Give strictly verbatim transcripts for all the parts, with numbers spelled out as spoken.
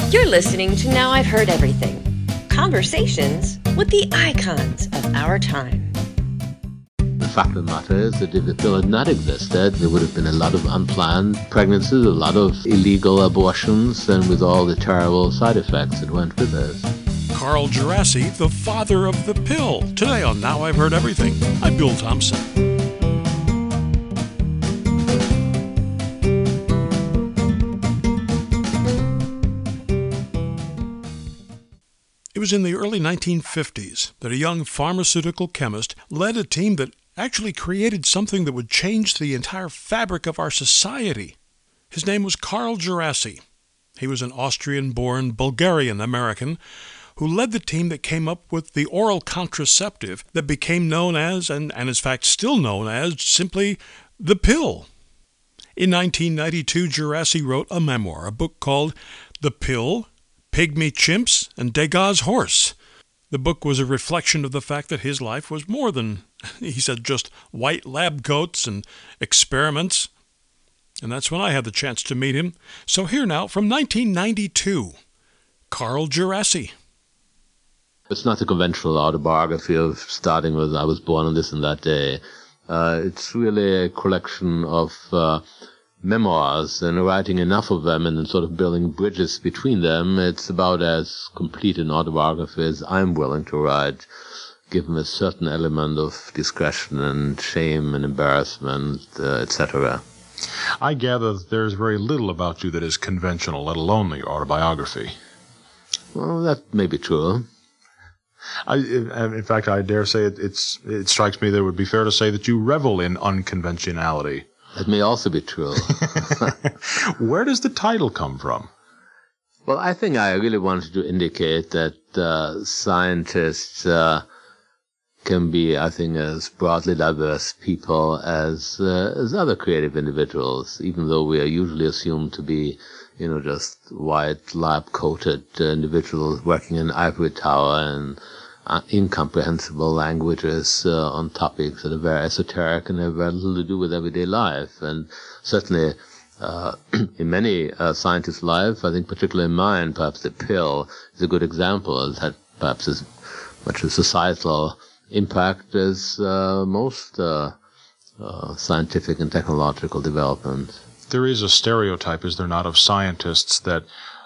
You're listening to Now I've Heard Everything. Conversations with the icons of our time. The fact of the matter is that if the pill had not existed, there would have been a lot of unplanned pregnancies, a lot of illegal abortions, and with all the terrible side effects that went with it. Carl Djerassi, the father of the pill. Today on Now I've Heard Everything, I'm Bill Thompson. It was in the early nineteen fifties that a young pharmaceutical chemist led a team that actually created something that would change the entire fabric of our society. His name was Carl Djerassi. He was an Austrian-born Bulgarian-American who led the team that came up with the oral contraceptive that became known as, and, and in fact still known as, simply the pill. In nineteen ninety-two, Djerassi wrote a memoir, a book called The Pill, Pygmy Chimps, and Degas' Horse. The book was a reflection of the fact that his life was more than, he said, just white lab coats and experiments. And that's when I had the chance to meet him. So here now, from nineteen ninety-two, Carl Djerassi. It's not a conventional autobiography of starting with I was born on this and that day. Uh, it's really a collection of uh, memoirs, and writing enough of them and then sort of building bridges between them. It's about as complete an autobiography as I'm willing to write, given a certain element of discretion and shame and embarrassment, uh, et cetera. I gather that there's very little about you that is conventional, let alone the autobiography. Well, that may be true. I, in fact, I dare say it, it's, it strikes me that it would be fair to say that you revel in unconventionality. That may also be true. Where does the title come from? Well, I think I really wanted to indicate that uh, scientists uh, can be, I think, as broadly diverse people as uh, as other creative individuals, even though we are usually assumed to be, you know, just white, lab-coated uh, individuals working in an ivory tower and Uh, incomprehensible languages uh, on topics that are very esoteric and have very little to do with everyday life. And certainly uh, in many uh, scientists' lives, I think particularly in mine, perhaps the pill is a good example. It's had perhaps as much a societal impact as uh, most uh, uh, scientific and technological developments. There is a stereotype, is there not, of scientists that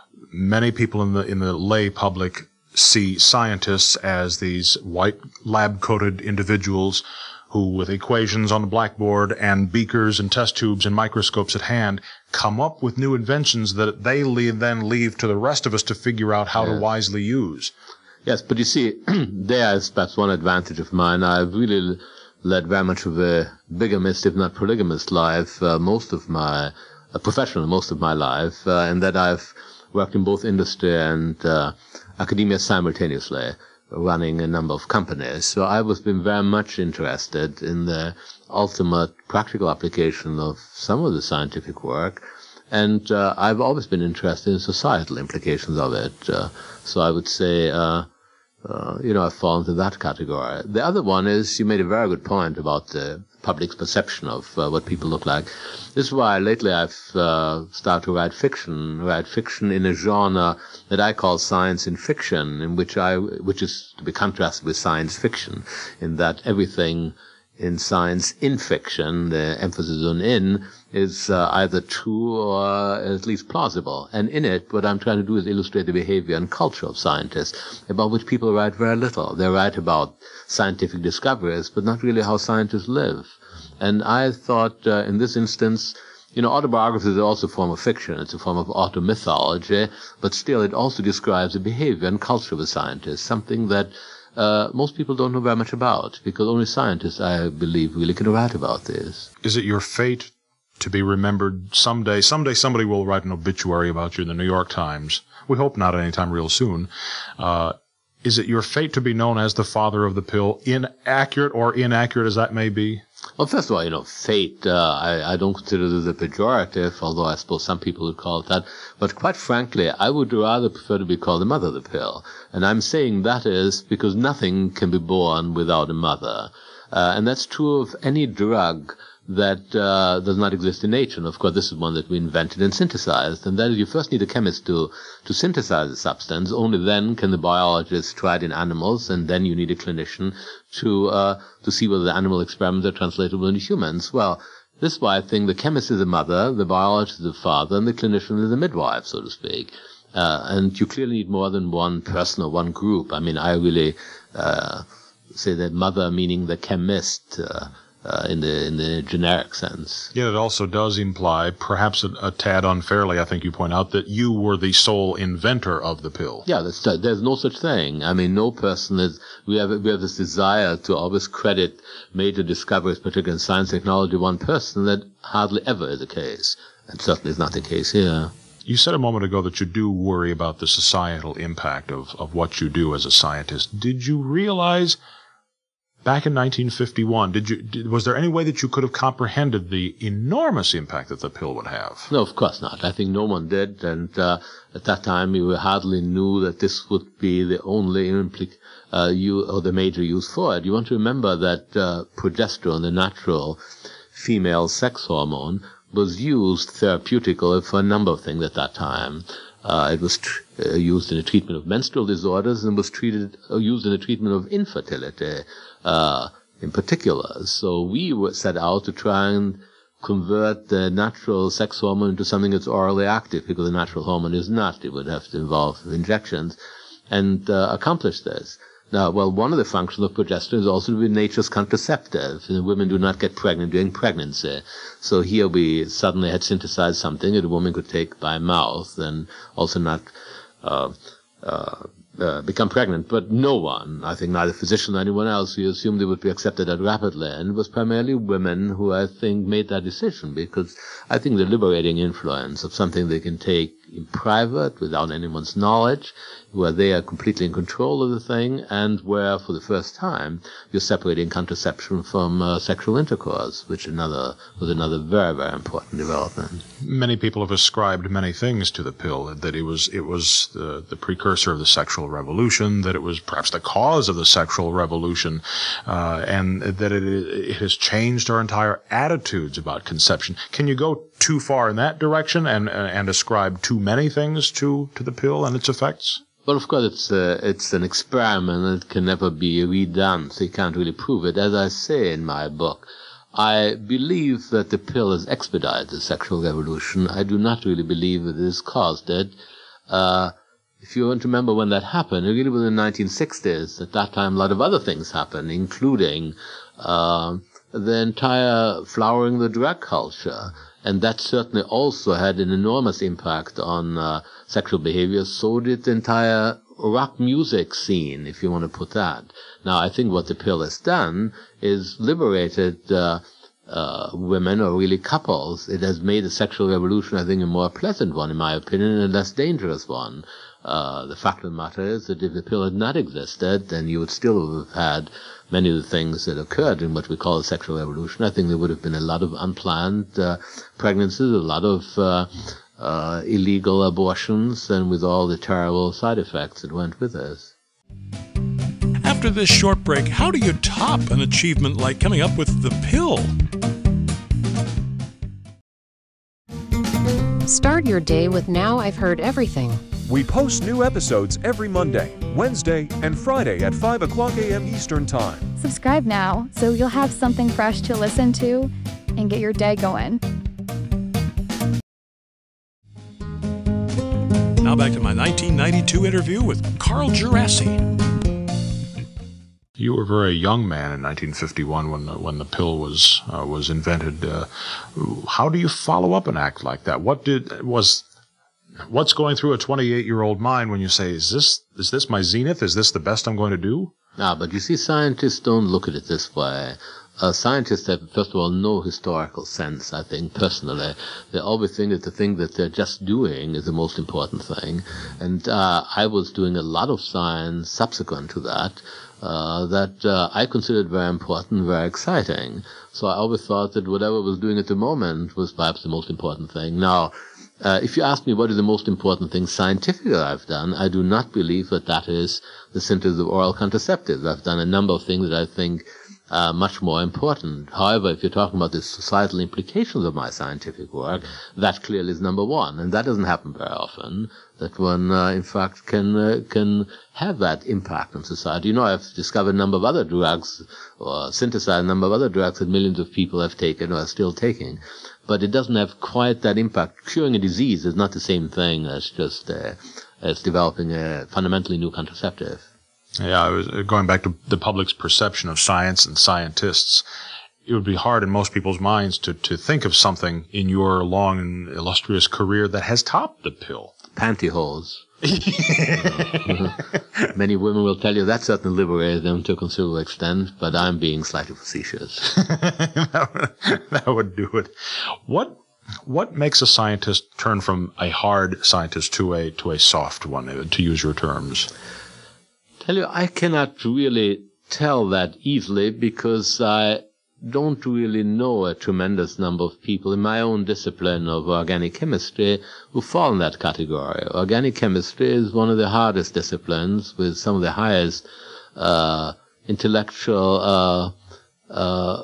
many people in the in the lay public see scientists as these white lab-coated individuals who, with equations on the blackboard and beakers and test tubes and microscopes at hand, come up with new inventions that they leave, then leave to the rest of us to figure out how yeah. to wisely use. Yes, but you see, there is perhaps one advantage of mine. I've really led very much of a bigamist, if not polygamist life, uh, most of my, uh, professional most of my life, uh, and that I've worked in both industry and uh, academia simultaneously, running a number of companies. So I was been very much interested in the ultimate practical application of some of the scientific work, and uh, I've always been interested in societal implications of it. Uh, so I would say, uh, uh, you know, I fall into that category. The other one is, you made a very good point about the public's perception of uh, what people look like. This is why lately I've uh, started to write fiction, write fiction in a genre that I call science in fiction, in which I, which is to be contrasted with science fiction, in that everything in science in fiction, the emphasis on in, is uh, either true or at least plausible. And in it, what I'm trying to do is illustrate the behavior and culture of scientists, about which people write very little. They write about scientific discoveries, but not really how scientists live. And I thought, uh, in this instance, you know, autobiography is also a form of fiction. It's a form of automythology, but still it also describes the behavior and culture of a scientist, something that uh, most people don't know very much about, because only scientists, I believe, really can write about this. Is it your fate to be remembered someday? Someday somebody will write an obituary about you in the New York Times. We hope not anytime real soon. Uh, is it your fate to be known as the father of the pill, inaccurate or inaccurate as that may be? Well, first of all, you know, fate, uh, I, I don't consider it a pejorative, although I suppose some people would call it that. But quite frankly, I would rather prefer to be called the mother of the pill. And I'm saying that is because nothing can be born without a mother. Uh, and that's true of any drug that uh, does not exist in nature. And of course, this is one that we invented and synthesized. And that is, you first need a chemist to, to synthesize the substance. Only then can the biologist try it in animals, and then you need a clinician to uh, to see whether the animal experiments are translatable into humans. Well, this is why I think the chemist is the mother, the biologist is the father, and the clinician is the midwife, so to speak. Uh, and you clearly need more than one person or one group. I mean, I really uh, say that mother meaning the chemist, uh, Uh, in the in the generic sense. Yet it also does imply, perhaps a, a tad unfairly, I think you point out, that you were the sole inventor of the pill. Yeah, that's, there's no such thing. I mean, no person is. We have we have this desire to always credit major discoveries, particularly in science technology, one person. That hardly ever is the case, and certainly is not the case here. You said a moment ago that you do worry about the societal impact of of what you do as a scientist. Did you realize? Back in nineteen fifty-one, did you? Did, was there any way that you could have comprehended the enormous impact that the pill would have? No, of course not. I think no one did, and uh, at that time we hardly knew that this would be the only implic- uh, you or the major use for it. You want to remember that uh, progesterone, the natural female sex hormone, was used therapeutically for a number of things at that time. Uh, it was tr- uh, used in the treatment of menstrual disorders and was treated uh, used in the treatment of infertility. Uh, in particular. So we were set out to try and convert the natural sex hormone into something that's orally active, because the natural hormone is not. It would have to involve injections, and uh, accomplish this. Now, well, one of the functions of progesterone is also to be nature's contraceptive. And women do not get pregnant during pregnancy. So here we suddenly had synthesized something that a woman could take by mouth and also not uh, uh, Uh, become pregnant, but no one, I think neither physician nor anyone else, we assumed they would be accepted that rapidly, and it was primarily women who I think made that decision, because I think the liberating influence of something they can take in private without anyone's knowledge, where they are completely in control of the thing, and where for the first time you're separating contraception from uh, sexual intercourse, which another was another very, very important development. Many people have ascribed many things to the pill, that it was it was the, the precursor of the sexual revolution, that it was perhaps the cause of the sexual revolution, uh, and that it, it has changed our entire attitudes about conception. Can you go too far in that direction and and ascribe too many things to, to the pill and its effects? Well, of course, it's uh, it's an experiment and it can never be redone, so you can't really prove it. As I say in my book, I believe that the pill has expedited the sexual revolution. I do not really believe that it has caused it. Uh, if you want to remember when that happened, it really was in the nineteen sixties. At that time, a lot of other things happened, including uh, the entire flowering of the drug culture. And that certainly also had an enormous impact on uh, sexual behavior. So did the entire rock music scene, if you want to put that. Now, I think what the pill has done is liberated uh, uh, women, or really couples. It has made the sexual revolution, I think, a more pleasant one, in my opinion, and a less dangerous one. Uh, the fact of the matter is that if the pill had not existed, then you would still have had many of the things that occurred in what we call the sexual revolution. I think there would have been a lot of unplanned uh, pregnancies, a lot of uh, uh, illegal abortions, and with all the terrible side effects that went with this. After this short break, how do you top an achievement like coming up with the pill? Start your day with Now I've Heard Everything. We post new episodes every Monday, Wednesday, and Friday at five o'clock a.m. Eastern Time. Subscribe now so you'll have something fresh to listen to and get your day going. Now back to my nineteen ninety-two interview with Carl Djerassi. You were a very young man in nineteen fifty-one when the, when the pill was uh, was invented. Uh, how do you follow up an act like that? What did was what's going through a twenty-eight-year-old mind when you say, "Is this is this my zenith? Is this the best I'm going to do?" Ah, but you see, scientists don't look at it this way. Uh, scientists have, first of all, no historical sense, I think, personally. They always think that the thing that they're just doing is the most important thing. And uh, I was doing a lot of science subsequent to that, uh, that uh, I considered very important, very exciting. So I always thought that whatever I was doing at the moment was perhaps the most important thing. Now, Uh, if you ask me what is the most important thing scientifically I've done, I do not believe that that is the synthesis of oral contraceptives. I've done a number of things that I think uh, much more important. However, if you're talking about the societal implications of my scientific work, that clearly is number one, and that doesn't happen very often, that one, uh, in fact, can uh, can have that impact on society. You know, I've discovered a number of other drugs, or synthesized a number of other drugs that millions of people have taken or are still taking, but it doesn't have quite that impact. Curing a disease is not the same thing as just uh, as developing a fundamentally new contraceptive. Yeah, I was going back to the public's perception of science and scientists. It would be hard in most people's minds to, to think of something in your long and illustrious career that has topped the pill. Pantyhose. Many women will tell you that certainly liberated them to a considerable extent, but I'm being slightly facetious. that, would, that would do it. What what makes a scientist turn from a hard scientist to a to a soft one, to use your terms? Tell you, I cannot really tell that easily because I don't really know a tremendous number of people in my own discipline of organic chemistry who fall in that category. Organic chemistry is one of the hardest disciplines with some of the highest uh, intellectual uh, uh,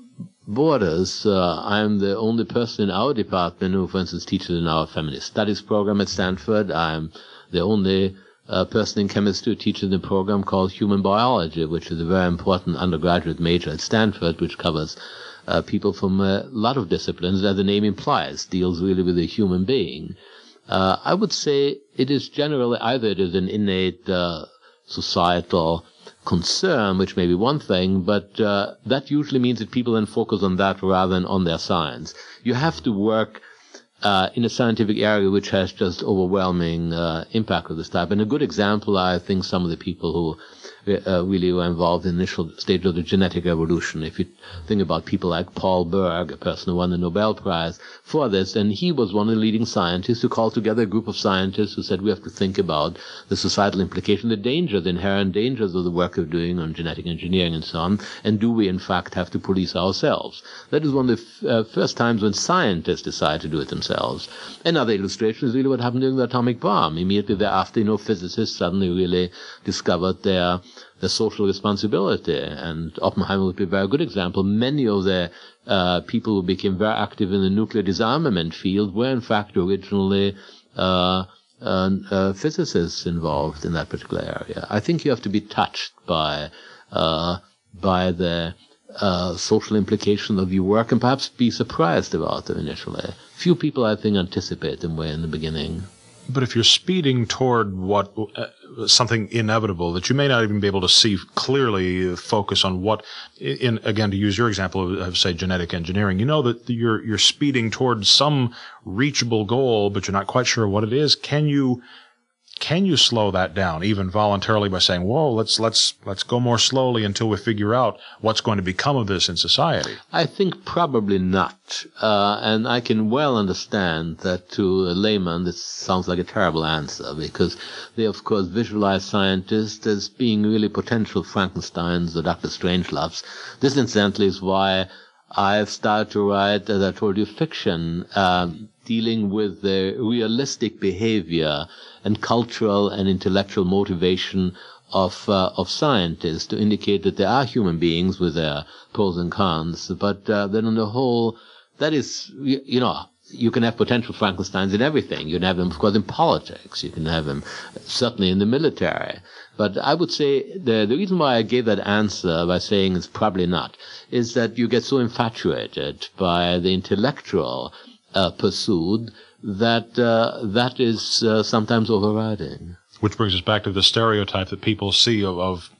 borders. Uh, I'm the only person in our department who, for instance, teaches in our feminist studies program at Stanford. I'm the only a person in chemistry who teaches a program called Human Biology, which is a very important undergraduate major at Stanford, which covers uh, people from a lot of disciplines, as the name implies, deals really with the human being. Uh, I would say it is generally either it is an innate uh, societal concern, which may be one thing, but uh, that usually means that people then focus on that rather than on their science. You have to work Uh, in a scientific area which has just overwhelming uh, impact of this type. And a good example, I think, some of the people who uh, really were involved in the initial stage of the genetic revolution. If you think about people like Paul Berg, a person who won the Nobel Prize for this, and he was one of the leading scientists who called together a group of scientists who said we have to think about the societal implication, the dangers, the inherent dangers of the work we're doing on genetic engineering and so on, and do we in fact have to police ourselves? That is one of the f- uh, first times when scientists decide to do it themselves. Another illustration is really what happened during the atomic bomb. Immediately thereafter, you know, physicists suddenly really discovered their the social responsibility, and Oppenheimer would be a very good example. Many of the uh, people who became very active in the nuclear disarmament field were in fact originally uh, uh, uh, physicists involved in that particular area. I think you have to be touched by uh, by the uh, social implication of your work and perhaps be surprised about them initially. Few people, I think, anticipate them way in the beginning. But if you're speeding toward what uh, something inevitable that you may not even be able to see clearly, uh, focus on what, in again to use your example of, of say genetic engineering, you know that you're you're speeding toward some reachable goal, but you're not quite sure what it is. Can you can you slow that down, even voluntarily, by saying, "Whoa, let's let's let's go more slowly until we figure out what's going to become of this in society"? I think probably not, uh, and I can well understand that to a layman this sounds like a terrible answer, because they, of course, visualize scientists as being really potential Frankensteins or Doctor Strangeloves. This, incidentally, is why I've started to write, as I told you, fiction, um, dealing with the realistic behavior and cultural and intellectual motivation of uh, of scientists, to indicate that there are human beings with their pros and cons, but uh, then on the whole, that is, you, you know, you can have potential Frankensteins in everything. You can have them, of course, in politics. You can have them certainly in the military. But I would say the, the reason why I gave that answer by saying it's probably not is that you get so infatuated by the intellectual uh, pursuit that uh, that is uh, sometimes overriding. Which brings us back to the stereotype that people see of, of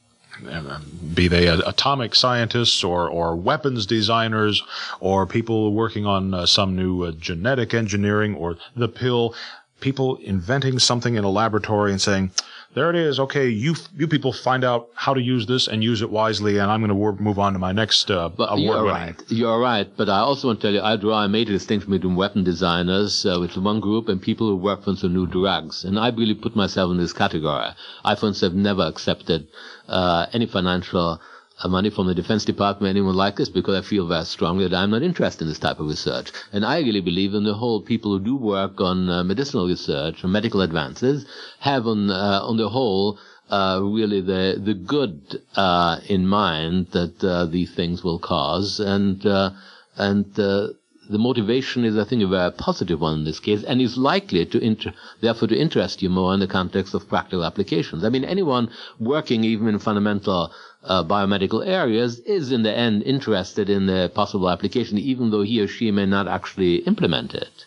be they atomic scientists or, or weapons designers or people working on uh, some new uh, genetic engineering or the pill, people inventing something in a laboratory and saying, there it is, okay, you you people find out how to use this and use it wisely, and I'm going to wor- move on to my next uh, but award You're winning. right, you're right, but I also want to tell you, I draw a major distinction between weapon designers, uh, which is one group, and people who work on some new drugs, and I really put myself in this category. I, for instance, have never accepted uh, any financial uh, money from the Defense Department, anyone like this, because I feel very strongly that I'm not interested in this type of research. And I really believe in the whole people who do work on uh, medicinal research and medical advances have on uh, on the whole uh, really the the good uh, in mind that uh, these things will cause, and uh, and uh, the motivation is, I think, a very positive one in this case, and is likely to inter- therefore to interest you more in the context of practical applications. I mean, anyone working even in fundamental uh, biomedical areas is in the end interested in the possible application, even though he or she may not actually implement it.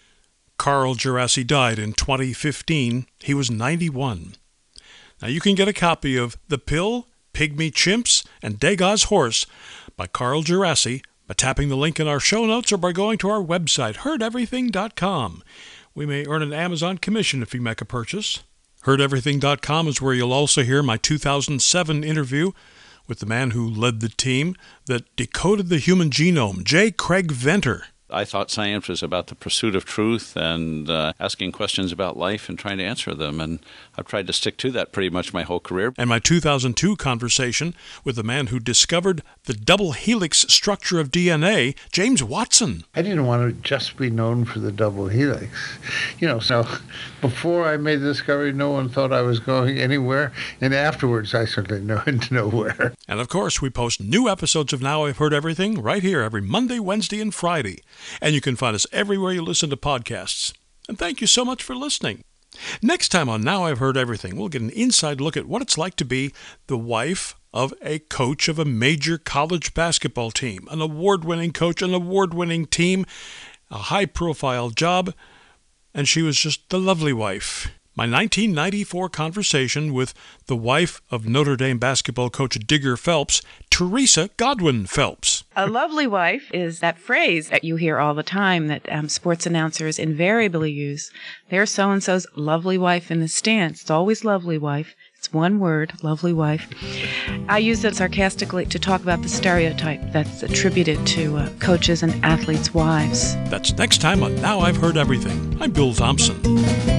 Carl Djerassi died in twenty fifteen. He was ninety-one. Now you can get a copy of The Pill, Pygmy Chimps, and Degas Horse by Carl Djerassi by tapping the link in our show notes or by going to our website, heard everything dot com. We may earn an Amazon commission if you make a purchase. heard everything dot com is where you'll also hear my two thousand seven interview with the man who led the team that decoded the human genome, J. Craig Venter. I thought science was about the pursuit of truth and uh, asking questions about life and trying to answer them, and I've tried to stick to that pretty much my whole career. And my two thousand two conversation with the man who discovered the double helix structure of D N A, James Watson. I didn't want to just be known for the double helix. You know, so before I made the discovery, no one thought I was going anywhere, and afterwards I certainly went nowhere. And of course, we post new episodes of Now I've Heard Everything right here every Monday, Wednesday, and Friday. And you can find us everywhere you listen to podcasts. And thank you so much for listening. Next time on Now I've Heard Everything, we'll get an inside look at what it's like to be the wife of a coach of a major college basketball team, an award-winning coach, an award-winning team, a high-profile job, and she was just the lovely wife. My nineteen ninety-four conversation with the wife of Notre Dame basketball coach Digger Phelps, Teresa Godwin Phelps. A lovely wife is that phrase that you hear all the time that um, sports announcers invariably use. There's so-and-so's lovely wife in the stands. It's always lovely wife. It's one word, lovely wife. I use it sarcastically to talk about the stereotype that's attributed to uh, coaches and athletes' wives. That's next time on Now I've Heard Everything. I'm Bill Thompson.